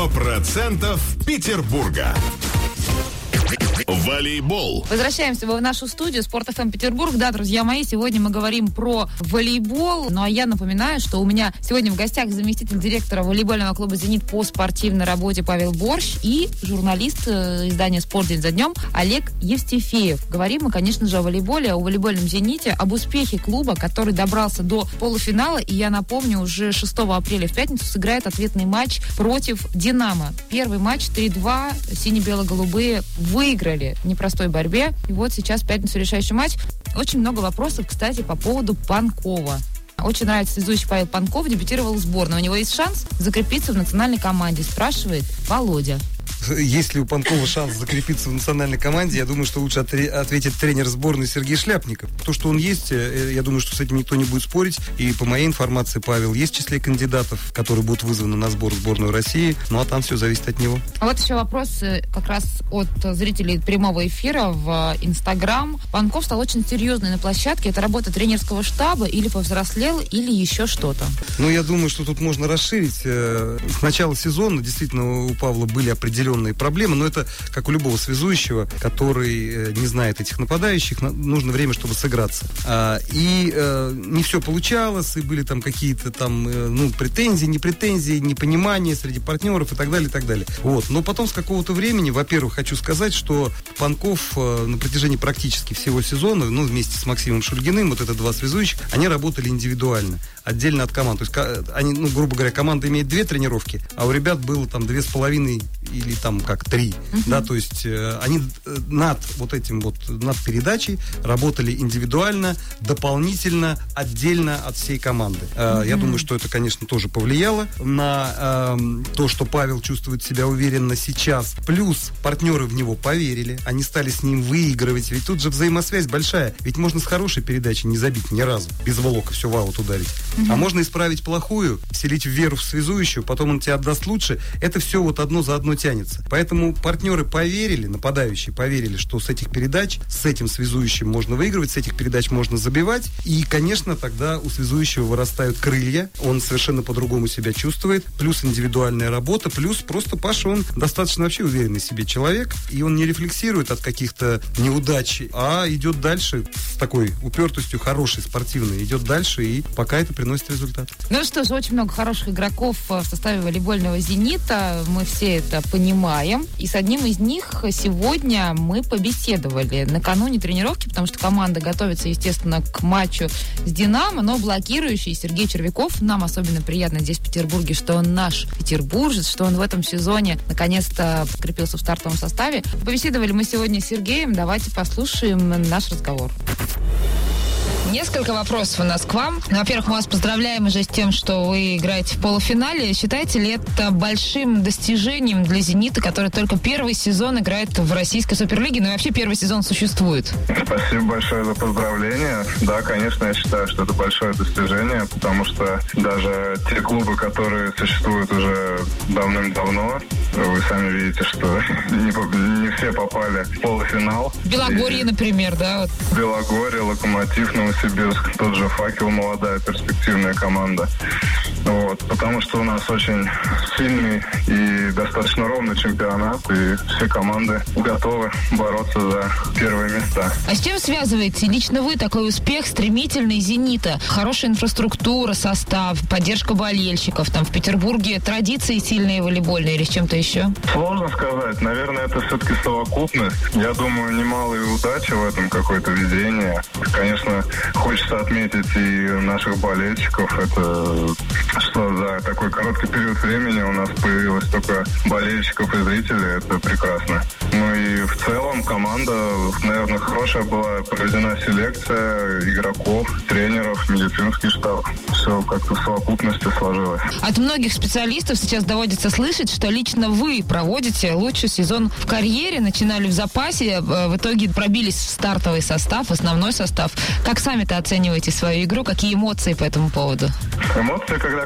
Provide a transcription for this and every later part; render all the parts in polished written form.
100% Петербурга. Волейбол. Возвращаемся в нашу студию Спорт ФМ Петербург. Да, друзья мои, сегодня мы говорим про волейбол. Ну а я напоминаю, что у меня сегодня в гостях заместитель директора волейбольного клуба «Зенит» по спортивной работе Павел Борщ и журналист издания «Спорт день за днем» Олег Евстифеев. Говорим мы, конечно же, о волейболе, о волейбольном «Зените», об успехе клуба, который добрался до полуфинала. И я напомню, уже 6 апреля в пятницу сыграет ответный матч против «Динамо». Первый матч 3-2 сине-бело-голубые выиграли в непростой борьбе. И вот сейчас в пятницу решающий матч. Очень много вопросов, кстати, по поводу Панкова. Очень нравится связующий Павел Панков, дебютировал в сборной. У него есть шанс закрепиться в национальной команде, спрашивает Володя. Есть ли у Панкова шанс закрепиться в национальной команде, я думаю, что лучше ответит тренер сборной Сергей Шляпников. То, что он есть, я думаю, что с этим никто не будет спорить. И по моей информации, Павел есть в числе кандидатов, которые будут вызваны на сбор в сборную России. Ну, а там все зависит от него. А вот еще вопрос как раз от зрителей прямого эфира в Инстаграм. Панков стал очень серьезный на площадке. Это работа тренерского штаба или повзрослел, или еще что-то? Ну, я думаю, что тут можно расширить. С начала сезона действительно у Павла были определенные проблемы, но это как у любого связующего, который не знает этих нападающих, нужно время, чтобы сыграться. И не все получалось, и были там какие-то там, претензии, непонимания среди партнеров и так далее, и так далее. Вот. Но потом с какого-то времени, во-первых, хочу сказать, что Панков на протяжении практически всего сезона, вместе с Максимом Шульгиным, вот это два связующих, они работали индивидуально, отдельно от команд. То есть они, грубо говоря, команда имеет 2 тренировки, а у ребят было там 2,5 или там как 3, да, то есть они над передачей работали индивидуально, дополнительно, отдельно от всей команды. Я думаю, что это, конечно, тоже повлияло на то, что Павел чувствует себя уверенно сейчас. Плюс партнеры в него поверили, они стали с ним выигрывать, ведь тут же взаимосвязь большая, ведь можно с хорошей передачи не забить ни разу, без волока все в аут ударить, а можно исправить плохую, вселить веру в связующую, потом он тебе отдаст лучше, это все вот одно за одно тянется. Поэтому партнеры поверили, нападающие поверили, что с этих передач, с этим связующим можно выигрывать, с этих передач можно забивать. И, конечно, тогда у связующего вырастают крылья, он совершенно по-другому себя чувствует. Плюс индивидуальная работа, плюс просто Паша, он достаточно вообще уверенный в себе человек, и он не рефлексирует от каких-то неудач, а идет дальше с такой упертостью хорошей, спортивной, идет дальше, и пока это приносит результат. Ну что ж, очень много хороших игроков в составе волейбольного «Зенита», мы все это понимаем. И с одним из них сегодня мы побеседовали накануне тренировки, потому что команда готовится, естественно, к матчу с «Динамо», но блокирующий Сергей Червяков, нам особенно приятно здесь в Петербурге, что он наш петербуржец, что он в этом сезоне наконец-то закрепился в стартовом составе. Побеседовали мы сегодня с Сергеем, давайте послушаем наш разговор. Несколько вопросов у нас к вам. Во-первых, мы вас поздравляем уже с тем, что вы играете в полуфинале. Считаете ли это большим достижением для «Зенита», который только первый сезон играет в российской суперлиге, но и вообще первый сезон существует? Спасибо большое за поздравления. Да, конечно, я считаю, что это большое достижение, потому что даже те клубы, которые существуют уже давным-давно, вы сами видите, что не все попали в полуфинал. Белогорье, например, да? Белогорье, Локомотив, Новосибирск, тот же «Факел», молодая перспективная команда. Вот, потому что у нас очень сильный и достаточно ровный чемпионат, и все команды готовы бороться за первые места. А с чем связываете лично вы такой успех стремительный «Зенита»? Хорошая инфраструктура, состав, поддержка болельщиков, там в Петербурге традиции сильные волейбольные или с чем-то еще? Сложно сказать. Наверное, это все-таки совокупность. Я думаю, немалая удача в этом, какое-то везение. Конечно, хочется отметить и наших болельщиков. Это что за такой короткий период времени у нас появилось столько болельщиков и зрителей. Это прекрасно. Ну и в целом команда, наверное, хорошая была проведена селекция игроков, тренеров, медицинский штаб. Все как-то в совокупности сложилось. От многих специалистов сейчас доводится слышать, что лично вы проводите лучший сезон в карьере, начинали в запасе, в итоге пробились в стартовый состав, в основной состав. Как сами-то оцениваете свою игру? Какие эмоции по этому поводу? Эмоции, когда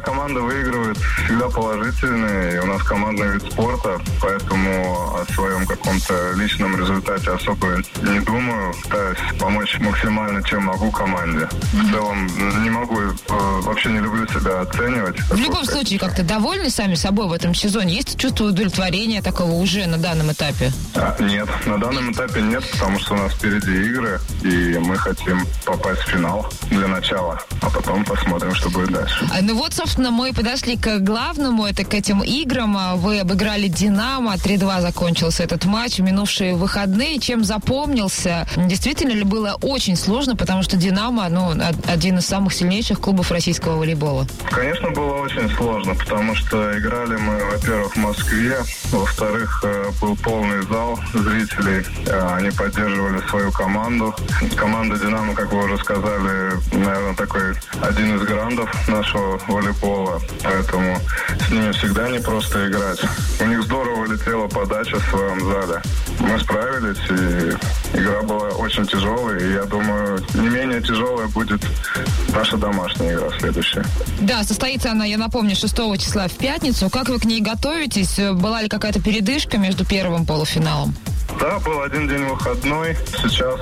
команда выигрывает, всегда положительный. И у нас командный вид спорта, поэтому о своем каком-то личном результате особо не думаю. Пытаюсь помочь максимально, чем могу команде. В целом не могу, вообще не люблю себя оценивать. В любом случае, как-то довольны сами собой в этом сезоне? Есть чувство удовлетворения такого уже на данном этапе? Нет, на данном этапе нет, потому что у нас впереди игры, и мы хотим попасть в финал для начала, а потом посмотрим, что будет дальше. Ну вот, собственно, мы подошли к главному, это к этим играм. Вы обыграли «Динамо», 3-2 закончился этот матч в минувшие выходные. Чем запомнился? Действительно ли было очень сложно, потому что «Динамо», один из самых сильнейших клубов российского волейбола? Конечно, было очень сложно, потому что играли мы, во-первых, в Москве, во-вторых, был полный зал зрителей, они поддерживали свою команду. Команда «Динамо», как вы уже сказали, наверное, такой один из грандов нашего волейбола, поэтому с ними всегда непросто играть. У них здорово летела подача в своем зале. Мы справились, и игра была очень тяжелой, и я думаю, не менее тяжелая будет наша домашняя игра следующая. Да, состоится она, я напомню, 6 числа в пятницу. Как вы к ней готовитесь? Была ли какая-то передышка между первым полуфиналом? Да, был один день выходной. Сейчас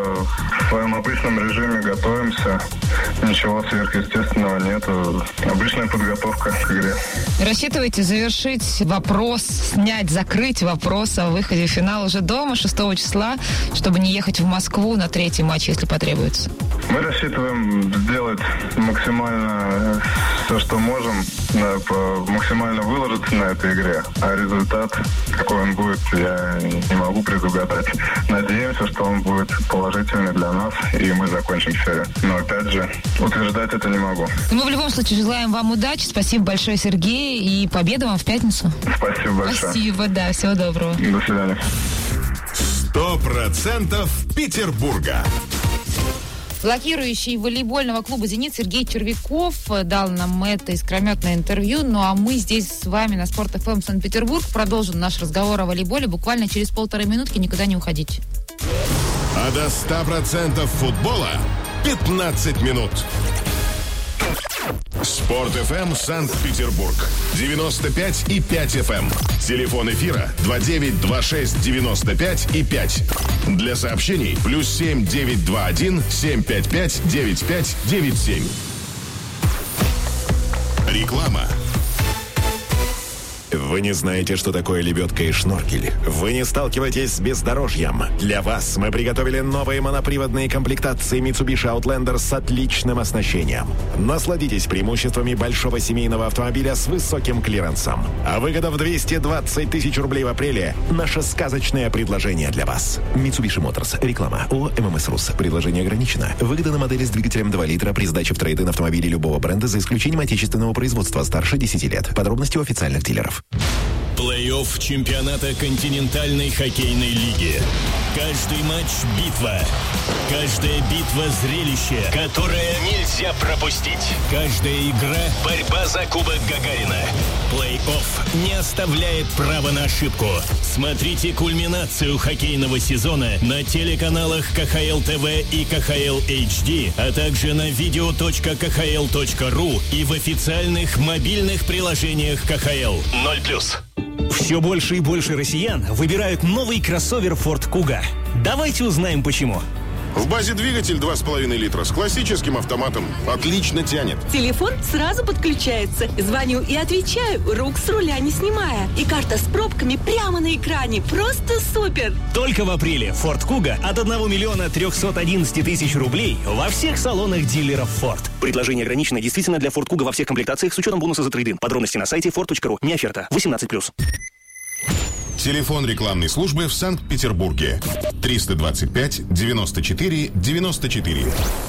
в своем обычном режиме готовимся. Ничего сверхъестественного нету. Обычная подготовка к игре. Рассчитываете завершить вопрос, закрыть вопрос о выходе в финал уже дома 6 числа, чтобы не ехать в Москву на 3-й матч, если потребуется? Мы рассчитываем сделать максимально все, что можем, максимально выложиться на этой игре. А результат, какой он будет, я не могу предугадать. Надеемся, что он будет положительный для нас, и мы закончим серию. Но, опять же, утверждать это не могу. Мы в любом случае желаем вам удачи. Спасибо большое, Сергей, и победы вам в пятницу. Спасибо большое. Спасибо, да, всего доброго. До свидания. 100% Петербурга. Блокирующий волейбольного клуба «Зенит» Сергей Червяков дал нам это искрометное интервью. Ну а мы здесь с вами на Спорт ФМ Санкт-Петербург продолжим наш разговор о волейболе буквально через 1,5 минутки. Никуда не уходите. А до 100% футбола 15 минут. Спорт ФМ Санкт-Петербург 95,5 FM. Телефон эфира 292695,5. Для сообщений +7 921 755 9597. Реклама. Вы не знаете, что такое лебедка и шноркель? Вы не сталкиваетесь с бездорожьем? Для вас мы приготовили новые моноприводные комплектации Mitsubishi Outlander с отличным оснащением. Насладитесь преимуществами большого семейного автомобиля с высоким клиренсом. А выгода в 220 тысяч рублей в апреле – наше сказочное предложение для вас. Mitsubishi Motors. Реклама. ООО ММС РУС. Предложение ограничено. Выгода на модели с двигателем 2 литра при сдаче в трейд-ин автомобилей любого бренда за исключением отечественного производства старше 10 лет. Подробности у официальных дилеров. Плей-офф чемпионата континентальной хоккейной лиги. Каждый матч – битва. Каждая битва – зрелище, которое нельзя пропустить. Каждая игра – борьба за Кубок Гагарина. Плей-офф не оставляет права на ошибку. Смотрите кульминацию хоккейного сезона на телеканалах КХЛ ТВ и КХЛ HD, а также на video.khl.ru и в официальных мобильных приложениях КХЛ. 0+. Все больше и больше россиян выбирают новый кроссовер Ford Kuga. Давайте узнаем, почему. В базе двигатель 2,5 литра с классическим автоматом. Отлично тянет. Телефон сразу подключается. Звоню и отвечаю, рук с руля не снимая. И карта с пробками прямо на экране. Просто супер! Только в апреле Ford Kuga от 1 миллиона 311 тысяч рублей во всех салонах дилеров Ford. Предложение ограничено действительно для Ford Kuga во всех комплектациях с учетом бонуса за трейд-ин. Подробности на сайте ford.ru. Не оферта. 18+. Телефон рекламной службы в Санкт-Петербурге 325 94 94.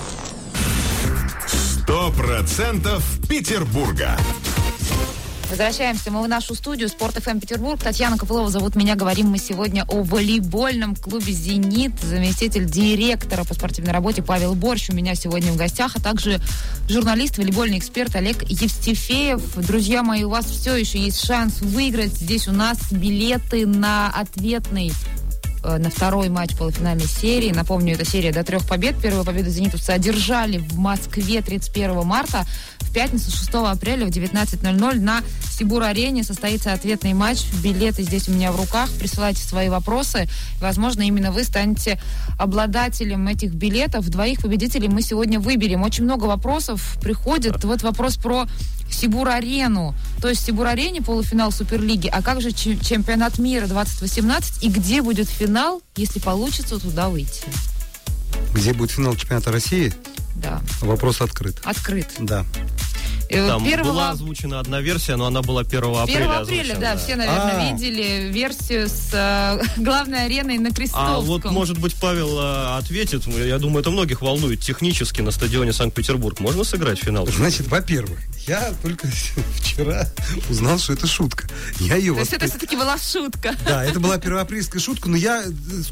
100% Петербурга. Возвращаемся мы в нашу студию Спорт ФМ Петербург. Татьяна Копылова зовут меня. Говорим мы сегодня о волейбольном клубе «Зенит». Заместитель директора по спортивной работе Павел Борщ у меня сегодня в гостях, а также журналист, волейбольный эксперт Олег Евстифеев. Друзья мои, у вас все еще есть шанс выиграть здесь у нас билеты на ответный на второй матч полуфинальной серии. Напомню, это серия до 3 побед. Первую победу зенитовцы одержали в Москве 31 марта. В пятницу 6 апреля в 19:00 на Сибур-арене состоится ответный матч. Билеты здесь у меня в руках. Присылайте свои вопросы. Возможно, именно вы станете обладателем этих билетов. 2 победителей мы сегодня выберем. Очень много вопросов приходит. Вот вопрос про Сибур-арену. То есть в Сибур-арене полуфинал Суперлиги. А как же чемпионат мира 2018? И где будет финал, если получится туда выйти? Где будет финал чемпионата России? Да. Вопрос открыт. Открыт. Да. Там была озвучена одна версия, но она была 1 апреля. 1 апреля, да. Все, наверное, видели версию с главной ареной на Крестовском. А вот, может быть, Павел ответит. Я думаю, это многих волнует. Технически на стадионе Санкт-Петербург можно сыграть финал? Значит, во-первых, я только вчера узнал, что это шутка. То есть это все-таки была шутка. Да, это была первоапрельская шутка, но я,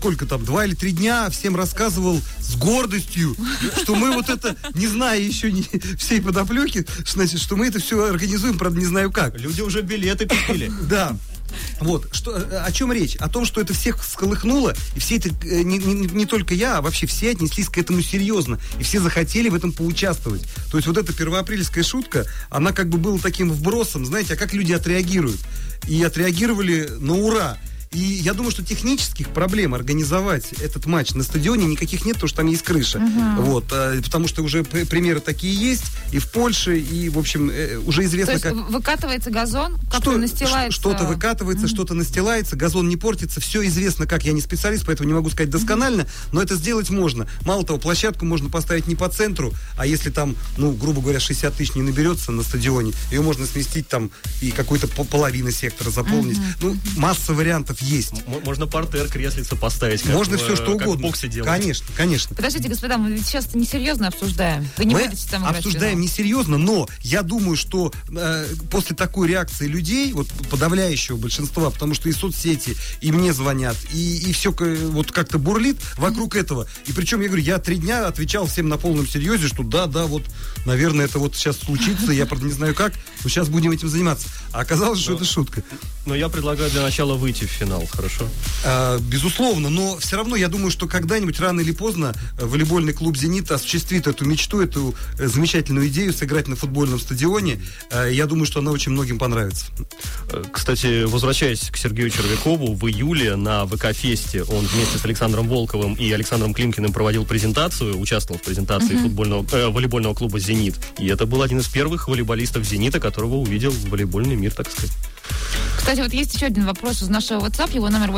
2 или 3 дня всем рассказывал с гордостью, что мы вот это, не зная еще всей подоплеки, значит, что мы это все организуем, правда, не знаю как. Люди уже билеты купили. Да. Вот, о чем речь? О том, что это всех всколыхнуло, и все это, не только я, а вообще все отнеслись к этому серьезно, и все захотели в этом поучаствовать. То есть вот эта первоапрельская шутка, она как бы была таким вбросом, знаете, а как люди отреагируют? И отреагировали на ура. И я думаю, что технических проблем организовать этот матч на стадионе никаких нет, потому что там есть крыша. Вот, потому что уже примеры такие есть и в Польше, и, в общем, уже известно, как... То есть выкатывается газон, как-то настилается... Что-то выкатывается, что-то настилается, газон не портится, все известно как. Я не специалист, поэтому не могу сказать досконально, но это сделать можно. Мало того, площадку можно поставить не по центру, а если там, грубо говоря, 60 тысяч не наберется на стадионе, ее можно сместить там и какой-то половину сектора заполнить. Масса вариантов есть. Можно партер, креслица поставить. Можно все, что угодно. Как в боксе делать. Конечно. Подождите, господа, мы ведь сейчас несерьезно обсуждаем. Вы не будете там играть обсуждаем несерьезно, но я думаю, что после такой реакции людей, вот подавляющего большинства, потому что и соцсети, и мне звонят, и все вот как-то бурлит вокруг этого. И причем, я говорю, я 3 дня отвечал всем на полном серьезе, что да, вот, наверное, это вот сейчас случится, я, правда, не знаю как, но сейчас будем этим заниматься. А оказалось, что это шутка. Но я предлагаю для начала выйти в финал. Хорошо? Безусловно, но все равно я думаю, что когда-нибудь, рано или поздно, волейбольный клуб «Зенит» осуществит эту мечту, эту замечательную идею сыграть на футбольном стадионе. Я думаю, что она очень многим понравится. Кстати, возвращаясь к Сергею Червякову, в июле на ВК-фесте он вместе с Александром Волковым и Александром Климкиным проводил презентацию, участвовал в презентации волейбольного клуба «Зенит». И это был один из первых волейболистов «Зенита», которого увидел волейбольный мир, так сказать. Кстати, вот есть еще один вопрос из нашего WhatsApp, его номер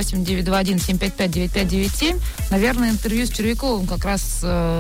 8921-755-9597. Наверное, интервью с Червяковым как раз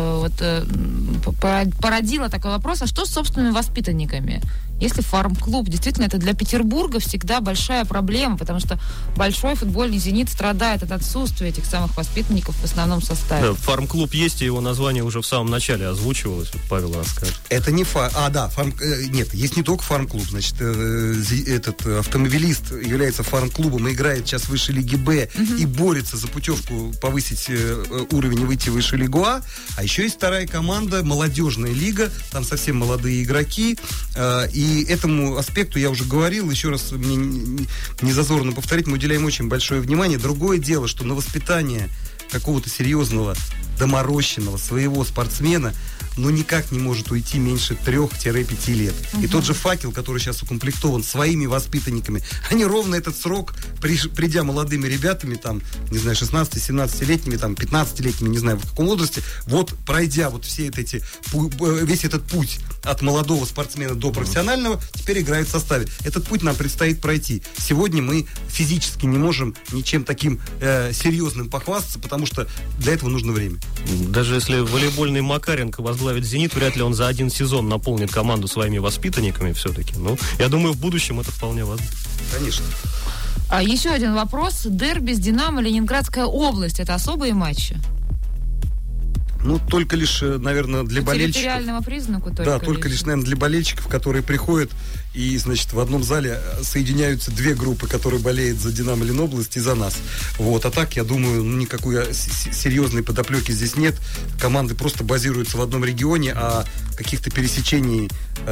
породило такой вопрос, а что с собственными воспитанниками? Если фарм-клуб, действительно, это для Петербурга всегда большая проблема, потому что большой футбольный «Зенит» страдает от отсутствия этих самых воспитанников в основном составе. Да, фарм-клуб есть, и его название уже в самом начале озвучивалось. Павел расскажет. Это не нет, есть не только фарм-клуб. Значит, этот автомобилист является фарм-клубом и играет сейчас в высшей лиге Б и борется за путевку повысить уровень и выйти в высшую лигу А. А еще есть вторая команда, молодежная лига, там совсем молодые игроки. И этому аспекту я уже говорил, еще раз мне не зазорно повторить, мы уделяем очень большое внимание. Другое дело, что на воспитание какого-то серьезного, доморощенного своего спортсмена никак не может уйти меньше 3-5 лет. И тот же «Факел», который сейчас укомплектован своими воспитанниками, они ровно этот срок, придя молодыми ребятами, там, не знаю, 16-17-летними, там, 15-летними, не знаю, в каком возрасте, вот пройдя вот все весь этот путь от молодого спортсмена до профессионального, теперь играют в составе. Этот путь нам предстоит пройти. Сегодня мы физически не можем ничем таким серьезным похвастаться, потому что для этого нужно время. Даже если волейбольный Макаренко возглавит «Зенит», вряд ли он за один сезон наполнит команду своими воспитанниками все-таки. Я думаю, в будущем это вполне возможно. Конечно. А еще один вопрос. Дерби с «Динамо», Ленинградская область. Это особые матчи? Только лишь, наверное, для болельщиков. Территориального признаку только. Да, только лишь, наверное, для болельщиков, которые приходят и, значит, в одном зале соединяются две группы, которые болеют за «Динамо» Ленобласть и за нас. Вот. А так, я думаю, никакой серьезной подоплеки здесь нет. Команды просто базируются в одном регионе, а каких-то пересечений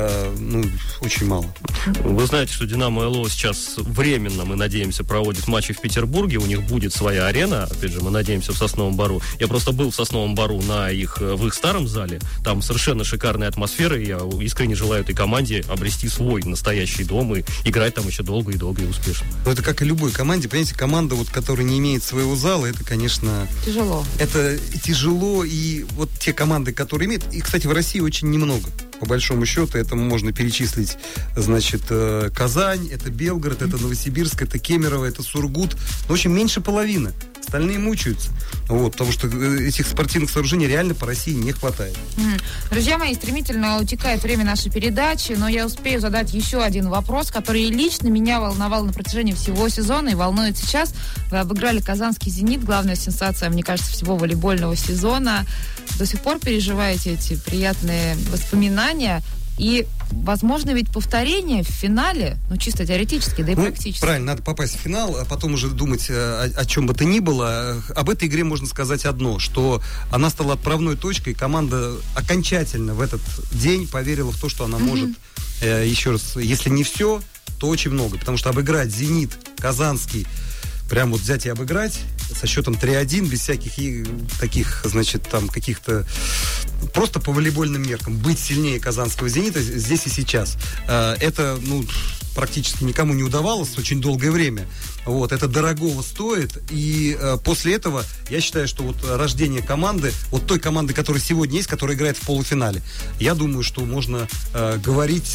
очень мало. Вы знаете, что «Динамо» ЛО сейчас временно, мы надеемся, проводит матчи в Петербурге. У них будет своя арена, опять же, мы надеемся, в Сосновом Бору. Я просто был в Сосновом Бору в их старом зале. Там совершенно шикарная атмосфера, и я искренне желаю этой команде обрести свой настоящий дом и играть там еще долго и успешно. Но это как и любой команде. Понимаете, команда, которая не имеет своего зала, это, конечно... Тяжело. Это тяжело, и вот те команды, которые имеют... И, кстати, в России очень немного. По большому счету, это можно перечислить, значит, Казань, это Белгород, это Новосибирск, это Кемерово, это Сургут. Но, в общем, меньше половины. Остальные мучаются. Вот, потому что этих спортивных сооружений реально по России не хватает. Друзья мои, стремительно утекает время нашей передачи, но я успею задать еще один вопрос, который лично меня волновал на протяжении всего сезона и волнует сейчас. Вы обыграли казанский «Зенит», главная сенсация, мне кажется, всего волейбольного сезона. До сих пор переживаете эти приятные воспоминания? И, возможно, ведь повторение в финале, чисто теоретически, да и практически. Правильно, надо попасть в финал, а потом уже думать о чем бы то ни было. Об этой игре можно сказать одно, что она стала отправной точкой, команда окончательно в этот день поверила в то, что она может, еще раз, если не все, то очень много. Потому что обыграть «Зенит», казанский, прям вот взять и обыграть со счетом 3-1, без всяких таких, значит, там, каких-то... Просто по волейбольным меркам. Быть сильнее казанского «Зенита» здесь и сейчас. Это, практически никому не удавалось очень долгое время. Вот, это дорогого стоит. И после этого я считаю, что вот рождение команды, вот той команды, которая сегодня есть, которая играет в полуфинале, я думаю, что можно говорить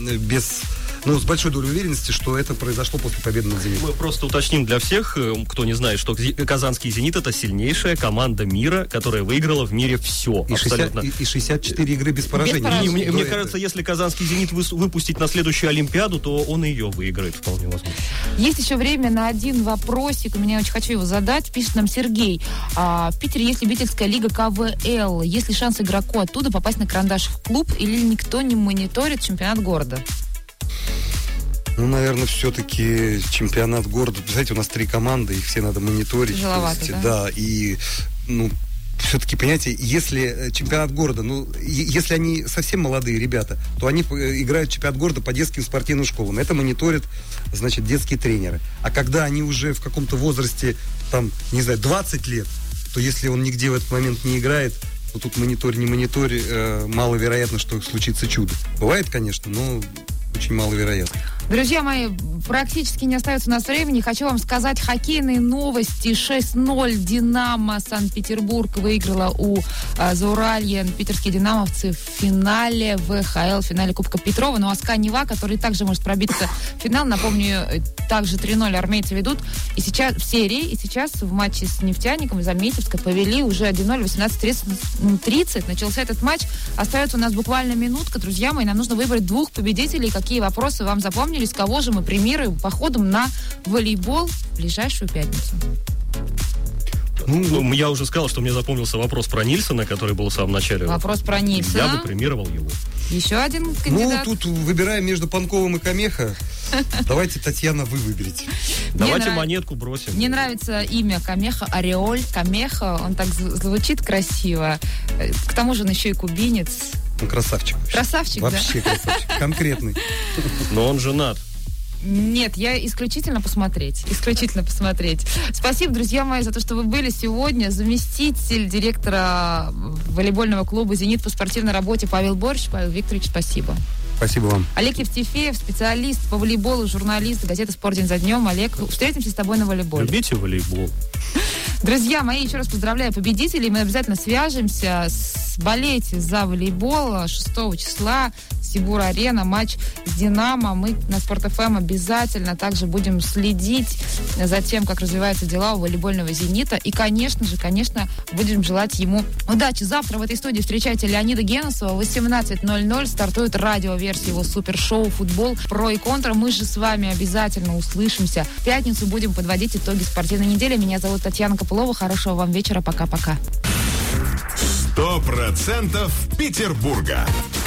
с большой долей уверенности, что это произошло после победы над «Зенитом». Мы просто уточним для всех, кто не знает, что казанский «Зенит» — это сильнейшая команда мира, которая выиграла в мире все. И 64 игры без поражений. Мне кажется, если казанский «Зенит» выпустить на следующую Олимпиаду, то он ее выиграет, вполне возможно. Есть еще время на один вопросик, я очень хочу его задать. Пишет нам Сергей. В Питере есть любительская лига КВЛ. Есть ли шанс игроку оттуда попасть на Карандашев клуб, или никто не мониторит чемпионат города? Наверное, все-таки чемпионат города. Знаете, у нас 3 команды, их все надо мониторить. Тяжеловато, да? Да, и, все-таки, понимаете, если чемпионат города, если они совсем молодые ребята, то они играют чемпионат города по детским спортивным школам. Это мониторят, значит, детские тренеры. А когда они уже в каком-то возрасте, 20 лет, то если он нигде в этот момент не играет, то тут мониторь, не мониторь, маловероятно, что случится чудо. Бывает, конечно, но очень маловероятно. Друзья мои, практически не остается у нас времени. Хочу вам сказать хоккейные новости. 6-0 «Динамо» Санкт-Петербург выиграла у Зауралья. Питерские динамовцы в финале ВХЛ, в финале Кубка Петрова. Ну а СКА Нева, который также может пробиться в финал, напомню, также 3-0 армейцы ведут и сейчас в серии. И сейчас в матче с «Нефтяником» из Альметьевска повели уже 1-0, 18:30. Начался этот матч. Остается у нас буквально минутка, друзья мои. Нам нужно выбрать 2 победителей. Какие вопросы вам запомнились? Кого же мы премируем походом на волейбол в ближайшую пятницу? Я уже сказал, что мне запомнился вопрос про Нильсона, который был в самом начале. Вопрос про Нильсона. Я бы премировал его. Еще один кандидат. Тут выбираем между Панковым и Камеха. Давайте, Татьяна, вы выберите. Давайте монетку бросим. Мне нравится имя Камеха, Ореоль Камеха. Он так звучит красиво. К тому же он еще и кубинец. Он красавчик. Красавчик, вообще да? Красавчик. Конкретный. Но он женат. Нет, я исключительно посмотреть. Спасибо, друзья мои, за то, что вы были сегодня. Заместитель директора волейбольного клуба «Зенит» по спортивной работе Павел Борщ. Павел Викторович, спасибо. Спасибо вам. Олег Евстифеев, специалист по волейболу, журналист газеты «Спорт день за днем». Олег, встретимся с тобой на волейболе. Любите волейбол. Друзья мои, еще раз поздравляю победителей. Мы обязательно свяжемся. Болейте за волейбол 6 числа. Сибур-арена, матч с «Динамо». Мы на Спорт ФМ обязательно также будем следить за тем, как развиваются дела у волейбольного «Зенита». И, конечно, будем желать ему удачи. Завтра в этой студии встречайте Леонида Геносова. В 18:00 стартует радиоверсия его супершоу «Футбол. Про и контра». Мы же с вами обязательно услышимся. В пятницу будем подводить итоги спортивной недели. Меня зовут Татьяна Копылова. Хорошего вам вечера. Пока-пока. 100% Петербурга.